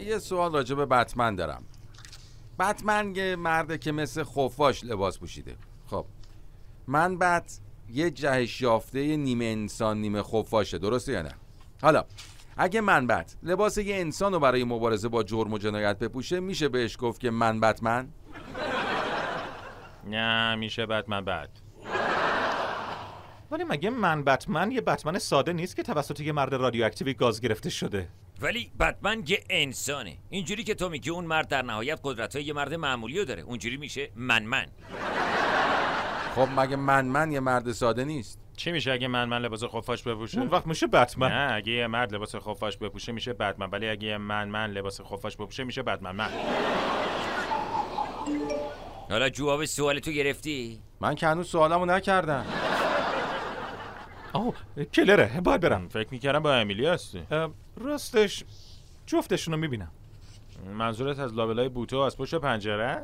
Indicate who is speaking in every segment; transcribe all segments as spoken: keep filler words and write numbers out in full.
Speaker 1: یه سوال راجع به بتمن دارم. بتمن یه مرده که مثل خفاش لباس پوشیده. خب من بت یه جهش یافته نیمه انسان نیمه خفاشه، درسته یا نه؟ حالا اگه من بت لباس یه انسان رو برای مبارزه با جرم و جنایت بپوشه، میشه بهش گفت که من بتمن؟
Speaker 2: نه میشه بتمن بت. ولی مگه من بتمن یه بتمن ساده نیست که توسط یه مرد رادیواکتیوی گاز گرفته شده؟
Speaker 3: ولی بتمن یه انسانه. اینجوری که تو میگی اون مرد در نهایت قدرت‌های یه مرد معمولیو داره. اونجوری میشه من من.
Speaker 1: خب مگه من من یه مرد ساده نیست؟
Speaker 2: چی میشه اگه من من لباس خفاش بپوشه؟ اون وقت میشه بتمن. نه اگه یه مرد لباس خفاش بپوشه میشه بتمن، ولی اگه یه من من لباس خفاش بپوشه میشه بتمن من.
Speaker 3: حالا جواب سوال تو گرفتی؟
Speaker 1: من که هنوز سوالمو نکردم.
Speaker 2: آه کلره، باید برم. فکر میکردم با امیلی هستی. راستش جفتشونو میبینم. منظورت از لابلای بوتو از پشت پنجره؟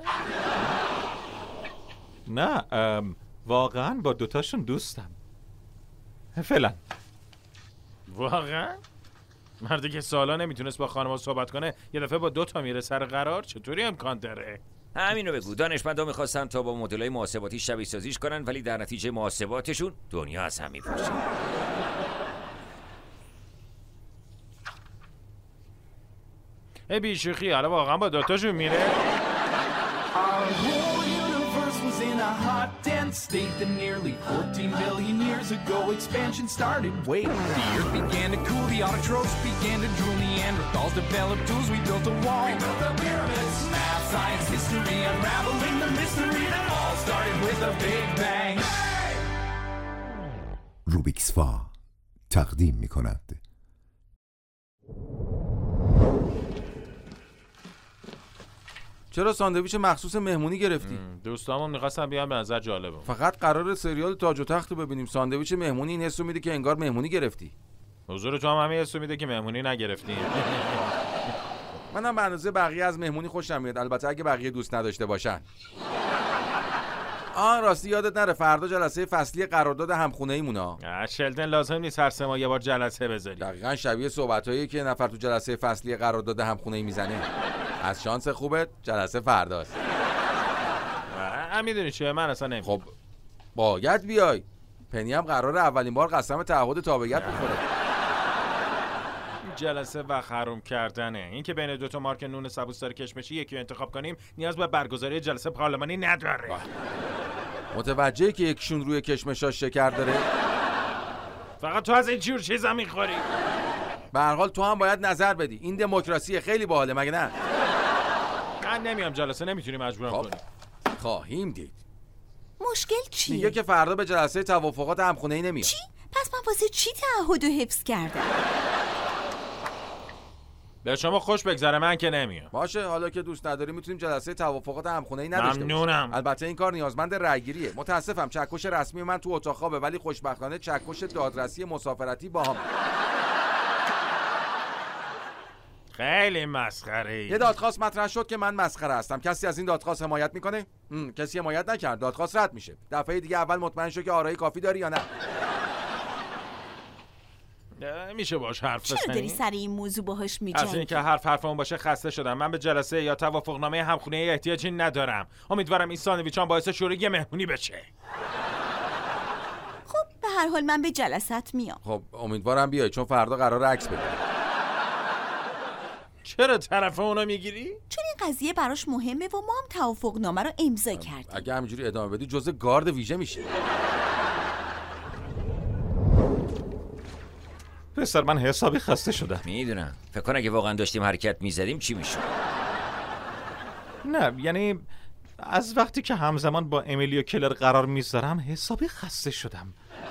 Speaker 2: نه واقعا با دوتاشون دوستم فعلا. واقعا؟ مردی که سالا نمیتونست با خانم‌ها صحبت کنه یه دفعه با دوتا میره سر قرار؟ چطوری امکان داره؟
Speaker 3: همینو بگو. دانشمندا میخواستن تا با مدل‌های محاسباتی شبیه سازیش کنن، ولی در نتیجه محاسباتشون دنیا از هم میپاشه.
Speaker 2: ای بیشوخی، حالا واقعا با دوتاشون میره؟
Speaker 4: In a hot, dense state that nearly fourteen billion years ago expansion started. Wait, the earth began to cool, the autotrophs began to drool, Neanderthals developed tools, we built a wall. We built the pyramids. Math, science, history, unraveling the mystery that all started with a big bang.
Speaker 5: روبیکس فا تقدیم می کند.
Speaker 1: چرا ساندویچ مخصوص مهمونی گرفتی؟
Speaker 2: دوستامون می‌خواستن بیان، به نظر جالبه.
Speaker 1: فقط قرار سریال تاج و تخت رو ببینیم. ساندویچ مهمونی این حسو میده که انگار مهمونی گرفتی.
Speaker 2: حضور تو هم همین حسو میده که مهمونی نگرفتیم.
Speaker 1: منم به اندازه بقیه از مهمونی خوشم میاد، البته اگه بقیه دوست نداشته باشن. آن راستی یادت نره فردا جلسه فصلی قرارداد همخونه‌ایمونه.
Speaker 2: شلدن لازم نیست هر سه ماه یه بار جلسه بذاری.
Speaker 1: دقیقاً شبیه صحبتایی که نفر تو جلسه فصلی قرارداد همخونه‌ای میزنه. از شانس خوبت جلسه فرداست.
Speaker 2: هم میدونی چیه، من اصلا نمیدونم.
Speaker 1: خب باید بیای. پنی هم قراره اولین بار قسم تعهد تابعیت بخوره.
Speaker 2: جلسه و حروم کردنه. این که بین دو تا مارک نون سبوسدار کشمشی یکی رو انتخاب کنیم نیاز به برگزاری جلسه پارلمانی نداره.
Speaker 1: متوجهی که یکشون روی کشمشاش شکر داره؟
Speaker 2: فقط تو از این جور چیزا میخوری.
Speaker 1: به هر حال تو هم باید نظر بدی. این دموکراسی خیلی باحاله مگه نه؟
Speaker 2: من نمیام جلسه، نمیتونی مجبورم
Speaker 1: خب.
Speaker 2: کنی.
Speaker 1: خواهیم دید.
Speaker 6: مشکل چیه؟
Speaker 1: میگه که فردا به جلسه توافقات همخونه‌ای نمیاد.
Speaker 6: چی؟ پس من واسه چی تعهد و حفظ کردم؟
Speaker 2: به شما خوش بگذره، من که نمیام.
Speaker 1: باشه، حالا که دوست نداری میتونیم جلسه توافقات همخونه‌ای نداشته باشیم.
Speaker 2: ممنونم.
Speaker 1: البته این کار نیازمند رأیگیریه. متاسفم چکش رسمی من تو اتاق خوابه، ولی خوشبختانه چکش دادرسی مسافرتی با هم.
Speaker 2: خیلی مسخره‌ای.
Speaker 1: یه دادخواست مطرح شد که من مسخره هستم. کسی از این دادخواست حمایت میکنه؟ کسی حمایت نکرد. دادخواست رد میشه. دفعه دیگه اول مطمئن شو که آرایی کافی داری یا نه.
Speaker 2: میشه باش حرف بزنی؟
Speaker 6: چرا داری سر این موضوع باهاش میجنگی؟
Speaker 2: از این که حرف حرفمون باشه خسته شدم. من به جلسه یا توافقنامه همخونه احتیاجی ندارم. امیدوارم این ساندویچام باعث شروع یه مهمونی بشه.
Speaker 6: خب به هر حال من به جلسات میام.
Speaker 1: خب امیدوارم بیای چون فردا قراره عکس بده.
Speaker 2: چرا طرف اونو میگیری؟
Speaker 6: چون این قضیه براش مهمه و ما هم توافقنامه رو امضا کردیم.
Speaker 1: اگه همینجوری ادامه بدی جزء گارد ویژه میشه.
Speaker 2: پسر من حسابی خسته شدم.
Speaker 3: میدونم. فکر کن اگه واقعا داشتیم حرکت میزدیم چی میشد؟
Speaker 2: نه یعنی از وقتی که همزمان با امیلی و کلر قرار میذارم حسابی خسته شدم.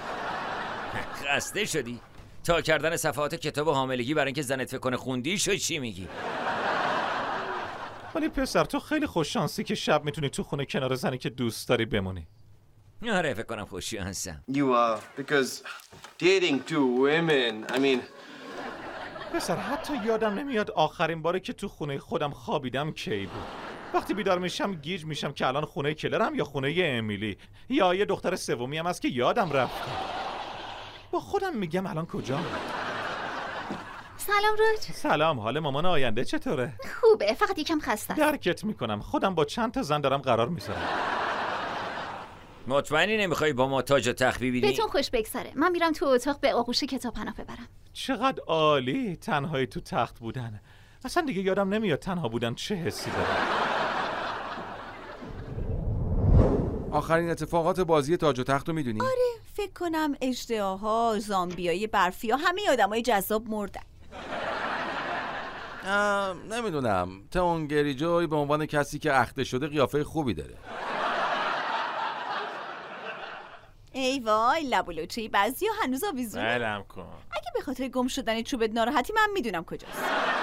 Speaker 3: خسته شدی؟ تا کردن صفحات کتاب حاملگی برای اینکه زنت فکر کنه خوندی شو چی میگی؟
Speaker 2: ولی پسر تو خیلی خوش شانسی که شب میتونی تو خونه کنار زنی که دوست داری بمونی.
Speaker 3: آره فکر کنم خوش شانسم.
Speaker 7: You uh because dating two women, I mean
Speaker 2: پسر حتی یادم نمیاد آخرین باره که تو خونه خودم خوابیدم کی بود. وقتی بیدار میشم گیج میشم که الان خونه کلرم یا خونه امیلی یا یه دختر سومی هم هست که یادم رفت. با خودم میگم الان کجام؟
Speaker 8: سلام روج.
Speaker 2: سلام، حال مامان آینده چطوره؟
Speaker 8: خوبه، فقط یکم خسته.
Speaker 2: درکت میکنم، خودم با چند تا زن دارم قرار میذارم.
Speaker 3: مطمئنی نمیخوای با ما تاج و تخت ببینی؟
Speaker 8: بهتون خوش بگذره. من میرم تو اتاق به آغوش کتاب پناه ببرم.
Speaker 2: چقدر عالی تنهایی تو تخت بودن. اصلا دیگه یادم نمیاد تنها بودن چه حسی داره.
Speaker 1: آخرین اتفاقات بازی تاج و تخت رو میدونی؟
Speaker 6: آره فکر کنم اژدهاها، زامبیای برفی ها، همه آدمای جذاب مردن.
Speaker 1: نمیدونم، تئون گریجوی به عنوان کسی که اخته شده قیافه خوبی داره.
Speaker 6: ای وای، لب و لوچه بعضیا هنوز آویزونه.
Speaker 2: بلم کن.
Speaker 6: اگه به خاطر گم شدن چوبت ناراحتی، من میدونم کجاست.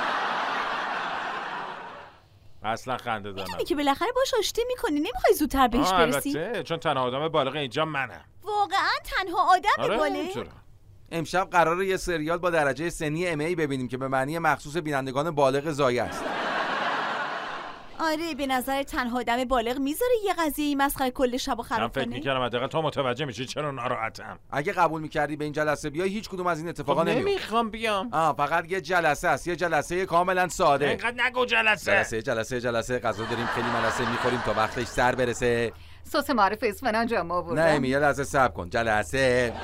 Speaker 2: اصلا خنده دارم.
Speaker 6: میدونی که بالاخره باش آشتی میکنی، نمیخوای زودتر بهش برسی؟
Speaker 2: البته، چون تنها آدم بالغ اینجا منم.
Speaker 6: واقعا تنها آدم
Speaker 2: آره
Speaker 6: بالغ؟
Speaker 1: امشب قراره یه سریال با درجه سنی ام ای ببینیم که به معنی مخصوص بینندگان بالغ زایه است.
Speaker 6: آره به نظر تنها آدم بالغ میذاره یه قضیه مسخره کل شبو خراب کنه؟
Speaker 2: من فکر می‌کردم حداقل تو متوجه میشی چرا ناراحتم.
Speaker 1: اگه قبول می‌کردی به این جلسه بیای، هیچ کدوم از این اتفاقا نمیاد.
Speaker 2: نمیخوام بیام.
Speaker 1: آه فقط یه جلسه است، یه جلسه کاملا ساده.
Speaker 2: اینقدر نگو جلسه.
Speaker 1: جلسه جلسه جلسه غذا داریم خیلی ملسه می‌خوریم تا وقتش سر برسه.
Speaker 8: سس معرف اسفناج جام آوردم.
Speaker 1: نه یه لحظه صبر کن. جلسه.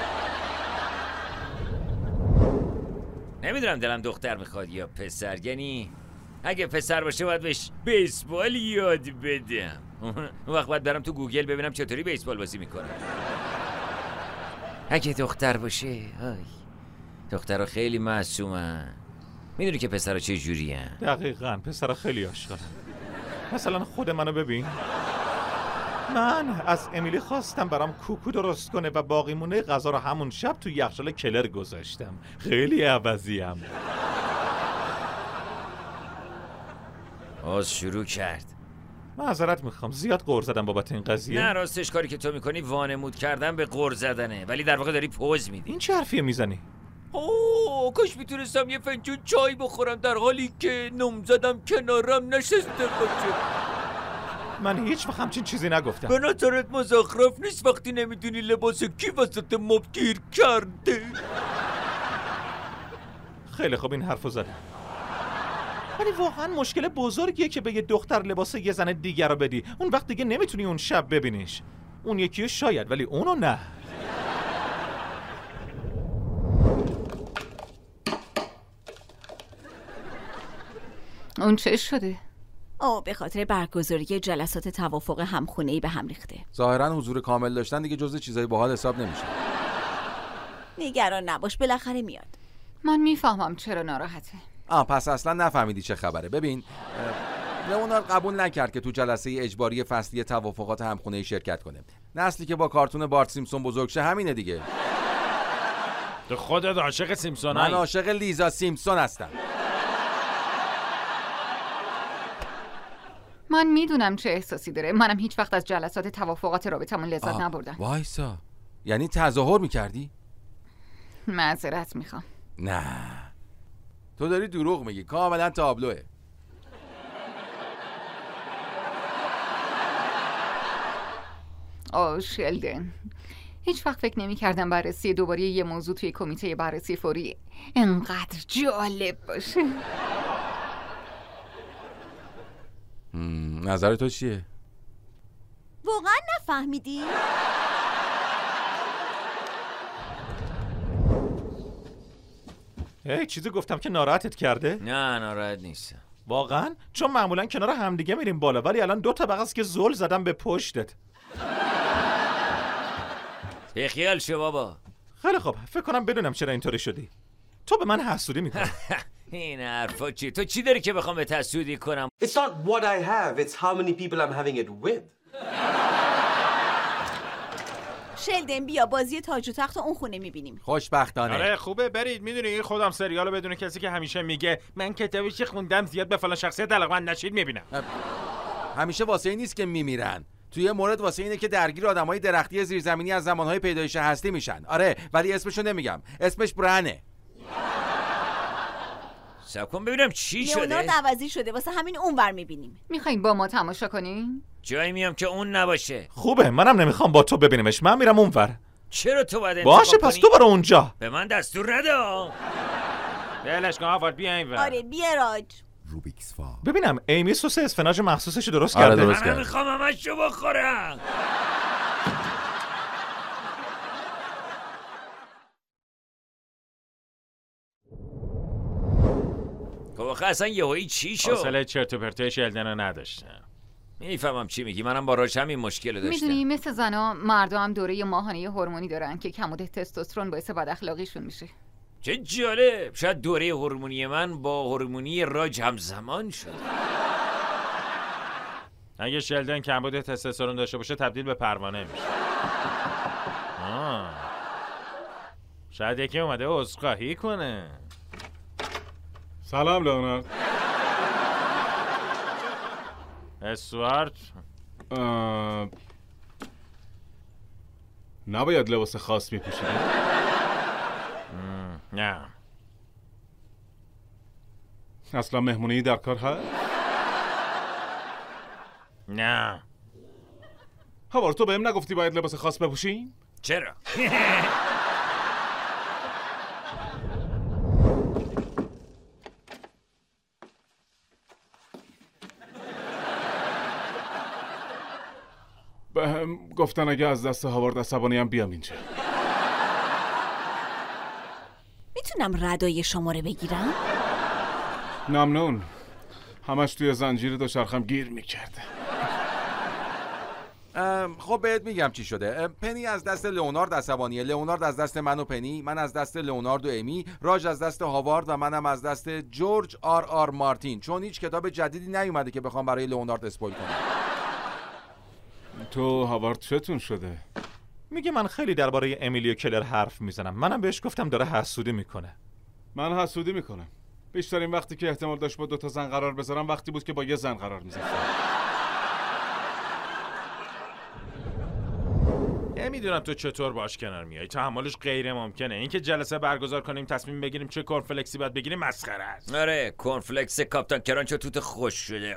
Speaker 3: نمیدونم دلم دختر میخواد یا پسر. یعنی اگه پسر باشه باید بهش بیسبال یاد بدم. اون وقت باید برم تو گوگل ببینم چطوری بیسبال بازی میکنم. اگه دختر باشه، آی دخترها خیلی معصومن. میدونی که پسرها چه جوری هن؟
Speaker 2: دقیقاً پسرها خیلی عاشقن. مثلا خود منو ببین. من از امیلی خواستم برام کوکو درست کنه و باقی مونه غذا رو همون شب تو یخچال کلر گذاشتم. خیلی عوضیم.
Speaker 3: آز شروع کرد.
Speaker 2: معذرت میخوام زیاد غر زدم بابت این قضیه.
Speaker 3: نه راستش کاری که تو میکنی وانمود کردن به غر زدنه، ولی در واقع داری پوز میدی.
Speaker 2: این چه حرفیه میزنی؟
Speaker 3: اوه کاش میتونستم یه فنجون چای بخورم در حالی که نم زدم کنارم نشسته باشه.
Speaker 2: من هیچ وقت همچین چیزی نگفتم.
Speaker 3: به نظرت مزخرف نیست وقتی نمیدونی لباس کی وسط مب گیر کرده؟
Speaker 2: خیلی خوب این حرفو زدم. ولی واقعا مشکل بزرگیه که به یه دختر لباس یه زن دیگر رو بدی. اون وقت دیگه نمیتونی اون شب ببینیش. اون یکیو شاید ولی اونو نه.
Speaker 8: اون چه شده؟
Speaker 6: آه به خاطر برگزاری جلسات توافق همخونه‌ای به هم ریخته.
Speaker 1: ظاهرا حضور کامل داشتن دیگه جزء چیزای باحال حساب نمیشه.
Speaker 6: نگران نباش بالاخره میاد.
Speaker 8: من میفهمم چرا ناراحته.
Speaker 1: آه پس اصلا نفهمیدی چه خبره. ببین لئونار قبول نکرد که تو جلسه اجباری فصلی توافقات همخونه‌ای شرکت کنه. نسلی که با کارتون بارت سیمپسون بزرگ شه همینه دیگه.
Speaker 2: تو خودت عاشق سیمپسون
Speaker 1: من عاشق لیزا سیمپسون هستم.
Speaker 8: من میدونم چه احساسی داره. منم هیچ وقت از جلسات توافقات رابطمون لذت نبردم.
Speaker 1: وایسا، یعنی تظاهر میکردی؟
Speaker 8: معذرت میخوام.
Speaker 1: نه تو داری دروغ میگی، کاملا تابلوه.
Speaker 8: آه شلدن، هیچ وقت فکر نمی کردم بررسی دوباره یه موضوع توی کمیته بررسی فوری انقدر جالب باشه.
Speaker 1: نظر تو چیه؟
Speaker 6: واقعا نفهمیدی؟
Speaker 2: هی چیزی گفتم که ناراحتت کرده؟
Speaker 3: نه ناراحت نیستم.
Speaker 2: واقعا؟ چون معمولا کنار همدیگه میریم بالا، ولی الان دو طبقه است که زل زدم به پشتت.
Speaker 3: بخیال شو بابا.
Speaker 2: خیلی خوب، فکر کنم بدونم چرا اینطوری شدی. تو به من حسودی میکنی.
Speaker 3: این حرفا چی؟ تو چی داری که بخوام به حسودی کنم؟
Speaker 7: It's not what I have, it's how many people I'm having it with.
Speaker 6: شلدن بیا بازی تاج و تخت اون خونه میبینیم.
Speaker 1: خوشبختانه.
Speaker 2: آره خوبه برید. میدونی خودم سریالو بدون کسی که همیشه میگه من کتابش خوندم زیاد به فلان شخصیت علاقه‌مند نشید میبینم.
Speaker 1: همیشه واسه این نیست که میمیرن. توی مورد واسه اینه که درگیر آدمای درختی زیرزمینی از زمانهای پیدایش هستی میشن. آره ولی اسمشو نمیگم. اسمش برانه.
Speaker 3: سب کن ببینم چی شده.
Speaker 6: لئونارد عوضی شده، واسه همین اونور میبینیم.
Speaker 8: میخواین با ما تماشا کنین؟
Speaker 3: جایی میام که اون نباشه.
Speaker 2: خوبه، منم نمیخوام با تو ببینیمش. من میرم اونور.
Speaker 3: چرا تو باید انتخاب
Speaker 2: باشه پس تو برو اونجا.
Speaker 3: به من دستور نده.
Speaker 2: بلش کن هاوارد بیا این ور.
Speaker 6: آره بیا راج.
Speaker 5: روبیکس فا.
Speaker 2: ببینم ایمی سس اسفناج مخصوصش درست
Speaker 1: آره
Speaker 2: کرده.
Speaker 1: درست
Speaker 3: من
Speaker 1: کرد.
Speaker 3: میخوام همش رو بخورم. خب آخه اصلا یهویی چی شد؟
Speaker 2: حوصله چرت و پرتای شلدن رو نداشتم.
Speaker 3: میفهمم چی میگی، منم با راج همین مشکل رو داشتم.
Speaker 8: میدونی مثل زنا مردا هم دوره ماهانه هورمونی دارن که کمبود تستوسترون باعث بد اخلاقیشون میشه.
Speaker 3: چه جالب، شاید دوره هورمونی من با هورمونی راج همزمان شد.
Speaker 2: اگه شلدن کمبود تستوسترون داشته باشه تبدیل به پروانه میشه. آه. شاید یکی اومده عذرخواهی کنه.
Speaker 9: سلام لئونارد.
Speaker 2: اسوارت
Speaker 9: اه... نباید لباس خاص میپوشیدی؟
Speaker 2: نه.
Speaker 9: اصلا مهمونی در کار هست؟
Speaker 2: نه.
Speaker 9: هاوارد تو بهم نگفتی باید لباس خاص بپوشیم؟
Speaker 3: چرا؟
Speaker 9: بهم گفتن اگه از دست هاوارد عصبانی هم بیام اینجا.
Speaker 6: میتونم ردای شما رو بگیرم؟
Speaker 9: ممنون. همش توی زنجیر دوچرخم گیر میکرده.
Speaker 1: خب بهت میگم چی شده. پنی از دست لئونارد عصبانیه، لئونارد از دست من و پنی، من از دست لئونارد و امی، راج از دست هاوارد و منم از دست جورج آر آر مارتین، چون هیچ کتاب جدیدی نیومده که بخوام برای لئونارد اسپویل کنم.
Speaker 9: تو هاوارد چتون شده؟
Speaker 2: میگه من خیلی درباره امیلیو کلر حرف میزنم. منم بهش گفتم داره حسودی میکنه.
Speaker 9: من حسودی میکنم. بیشترین وقتی که احتمال داشت با دو تا زن قرار بذارم وقتی بود که با یه زن قرار میذاشتم.
Speaker 2: نمیدونم تو چطور باش کنار میای. تحملش غیر ممکنه. اینکه جلسه برگزار کنیم تصمیم بگیریم چه کورنفلکسی باید بگیریم مسخره است.
Speaker 3: آره کورنفلکس کاپتان کرانچ و توت خوش شده.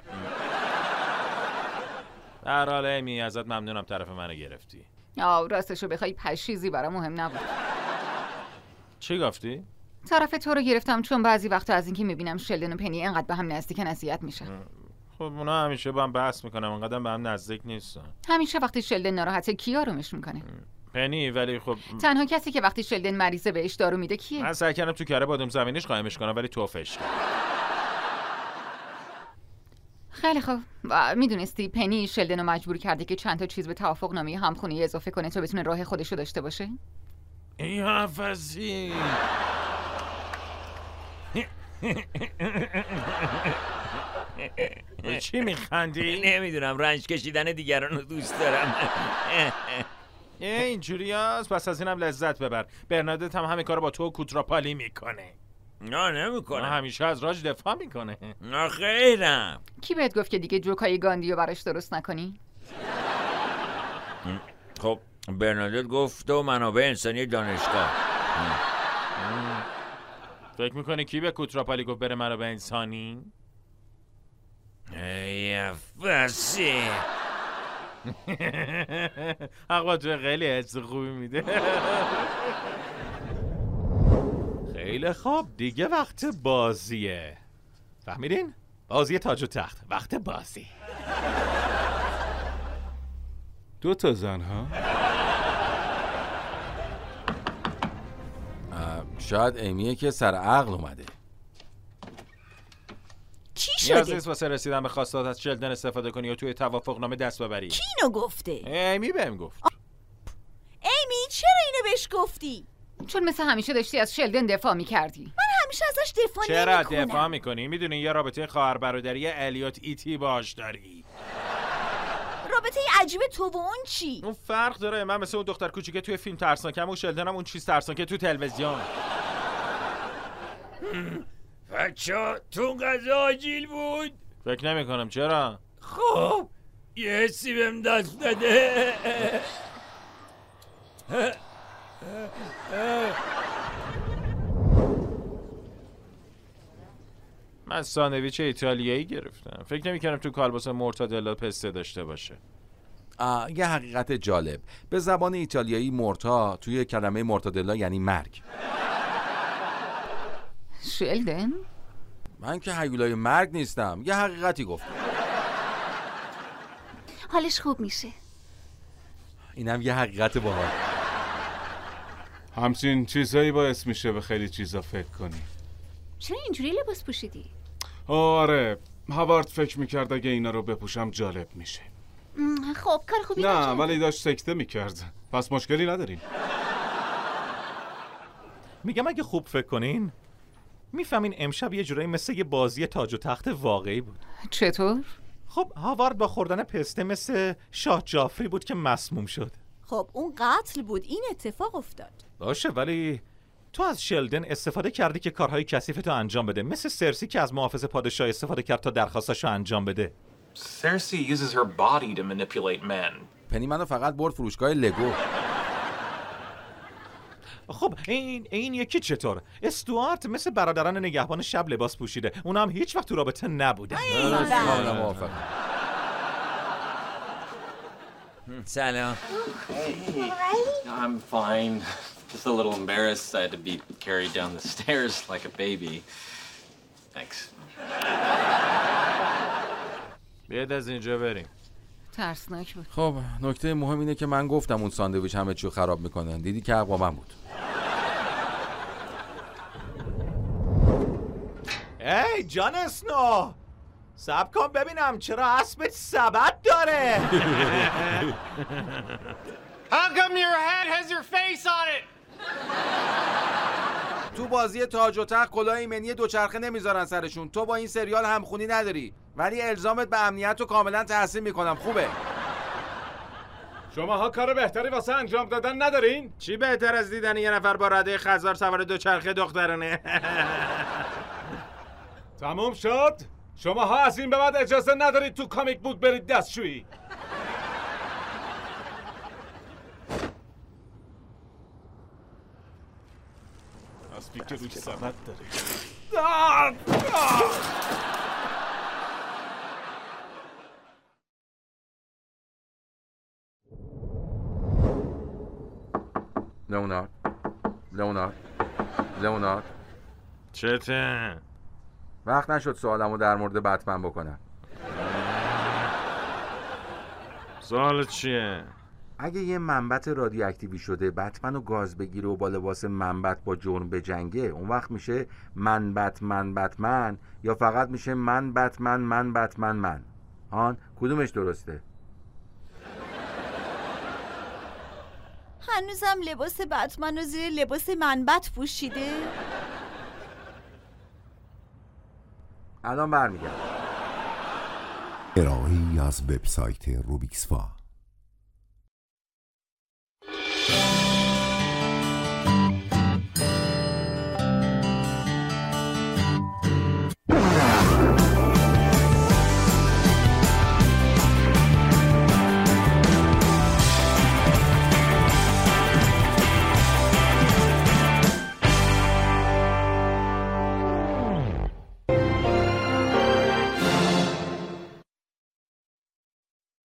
Speaker 2: در حال امی ازت ممنونم طرف منو گرفتی.
Speaker 8: آه راستشو بخوای پشیزی برام مهم نبود.
Speaker 2: چی گفتی؟
Speaker 8: طرف تو رو گرفتم چون بعضی وقتا از اینکه میبینم شلدن و پنی اینقدر به هم نزدیکن اذیت میشن.
Speaker 2: خب اونا همیشه با هم بحث میکنم، انقدر به هم نزدیک نیستن.
Speaker 8: همیشه وقتی شلدن ناراحته کی آرومش میکنه؟
Speaker 2: پنی. ولی خب
Speaker 8: تنها کسی که وقتی شلدن مریضه بهش دارو میده کیه؟
Speaker 2: من سعی کردم تو کره بادم زمینیش قایمش کنم ولی توفش کرد.
Speaker 8: خیلی خوب. میدونستی پنی شلدن رو مجبور کرده که چند تا چیز به توافق نامه همخونی اضافه کنه تا بتونه راه خودشو داشته باشه؟
Speaker 2: این حافظی چی میخندی؟
Speaker 3: نمیدونم رنج کشیدن دیگران رو دوست دارم.
Speaker 2: اینجوری هست؟ پس از اینم لذت ببر. برنادت هم همین کارو با تو و کوتراپالی میکنه.
Speaker 3: نه نمیکنه.
Speaker 2: همیشه از راج دفاع میکنه.
Speaker 3: نه خیرم.
Speaker 8: کی بهت گفت که دیگه جوکای گاندیو براش درست نکنی؟
Speaker 3: خب برنادت گفت و منابع انسانی دانشگاه.
Speaker 2: فکر میکنی کی به کوتراپالی گفت بره منابع انسانی؟
Speaker 3: ای فسی.
Speaker 2: حقا تو خیلی حس خوبی میده. خیلی خوب دیگه وقت بازیه. فهمیدین؟ بازی تاج و تخت. وقت بازی.
Speaker 9: دو تا زن ها؟
Speaker 1: شاید امیه که سر عقل اومده.
Speaker 6: چی
Speaker 2: نیاز
Speaker 6: شده؟
Speaker 2: نیست واسه رسیدن به خواستات از شلدن استفاده کنی و توی توافق نامه دست ببری.
Speaker 6: کی اینو گفته؟
Speaker 2: امی بهم گفت.
Speaker 6: ایمی چرا اینو بهش گفتی؟
Speaker 8: چون مثل همیشه داشتی از شلدن دفاع میکردی.
Speaker 6: من همیشه ازش دفاع
Speaker 2: چرا
Speaker 6: نمی‌کنم.
Speaker 2: دفاع میکنی؟ میدونی یه رابطه خواهر برادری الیوت ایتی باش داری.
Speaker 6: رابطه عجیب تو و اون چی؟
Speaker 2: اون فرق داره. من مثل اون دختر کوچیکه توی فیلم ترسناکم و شلدنم اون چیز ترسناکه تو تلویزیون.
Speaker 3: بچه تو غذا آجیل بود؟
Speaker 2: فکر نمی کنم. چرا؟
Speaker 3: خب یه حسی بهم دست داده.
Speaker 2: من ساندویچ ایتالیایی گرفتم. فکر نمی کنم تو کالباس مورتادلا پسته داشته باشه.
Speaker 1: آه، یه حقیقت جالب. به زبان ایتالیایی مورتا توی کلمه مورتادلا یعنی مرگ.
Speaker 8: شلدن؟
Speaker 1: من که هیولای مرگ نیستم، یه حقیقتی گفتم.
Speaker 8: حالش خوب میشه.
Speaker 1: اینم یه حقیقت باحال.
Speaker 9: همچین چیزایی باعث میشه به خیلی چیزا فکر کنی.
Speaker 8: چرا اینجوری لباس پوشیدی؟
Speaker 9: آره، هاوارد فکر میکرد اگه اینا رو بپوشم جالب میشه.
Speaker 8: خب کار خوبی
Speaker 9: نه
Speaker 8: نکرد.
Speaker 9: ولی داشت سکته میکرد، پس مشکلی نداریم.
Speaker 2: میگم اگه خوب فکر کنین میفهمین امشب یه جورایی مثل یه بازی تاج و تخت واقعی بود.
Speaker 8: چطور؟
Speaker 2: خب هاوارد با خوردن پسته مثل شاه جافری بود که مسموم شد.
Speaker 6: خب اون قتل بود، این اتفاق افتاد.
Speaker 2: باشه ولی تو از شلدن استفاده کردی که کارهای کثیفتو انجام بده، مثل سرسی که از محافظ پادشاه استفاده کرد تا درخواستاشو انجام بده.
Speaker 10: Cersei uses her body to manipulate men.
Speaker 1: پنی منو فقط برد فروشگاه لگو.
Speaker 2: خب این این یکی چطور؟ استوارت مثل برادران نگهبان شب لباس پوشیده، اونا هم هیچ وقت تو رابطه نبودن.
Speaker 1: کاملا موافقم.
Speaker 3: سلام.
Speaker 10: I'm fine. Just a little embarrassed I had to be carried down the stairs like a baby. Thanks.
Speaker 2: بیاید از اینجا بریم.
Speaker 8: ترسناک بود.
Speaker 1: خب نکته مهم اینه که من گفتم اون ساندویچ همه چیو خراب میکنن. دیدی که حق با من بود.
Speaker 2: ای جان اسنو، صبر کن ببینم چرا اسبت سبد داره.
Speaker 11: How come your hat has your face on it?
Speaker 1: تو بازی تاج و تخت کلاه ایمنی دوچرخه نمیذارن سرشون. تو با این سریال همخونی نداری، ولی الزامت به امنیت رو کاملا تحسین میکنم. خوبه؟
Speaker 9: شماها کار بهتری واسه انجام دادن ندارین؟
Speaker 2: چی بهتر از دیدن یه نفر با رده خزار سوار دوچرخه دخترانه؟
Speaker 9: تموم شد؟ شماها از این به بعد اجازه ندارید تو کامیک بوک برید دستشویی. اسبی که روی سبد داره.
Speaker 1: لئونارد لئونارد لئونارد
Speaker 2: چته؟
Speaker 1: وقت نشد سوالمو در مورد بتمن بکنم.
Speaker 2: سوالت چیه؟
Speaker 1: اگه یه منبت رادیواکتیوی شده بتمن و گاز بگیره و با لباس منبت با جرم بجنگه، اون وقت میشه من بتمن بتمن یا فقط میشه من بتمن من بتمن من؟ آن کدومش درسته؟
Speaker 6: هنوزم لباس بتمن رو زیر لباس منبت پوشیده؟
Speaker 1: الان برمیگردم.
Speaker 5: ارائه‌ای از وبسایت روبیکسفا.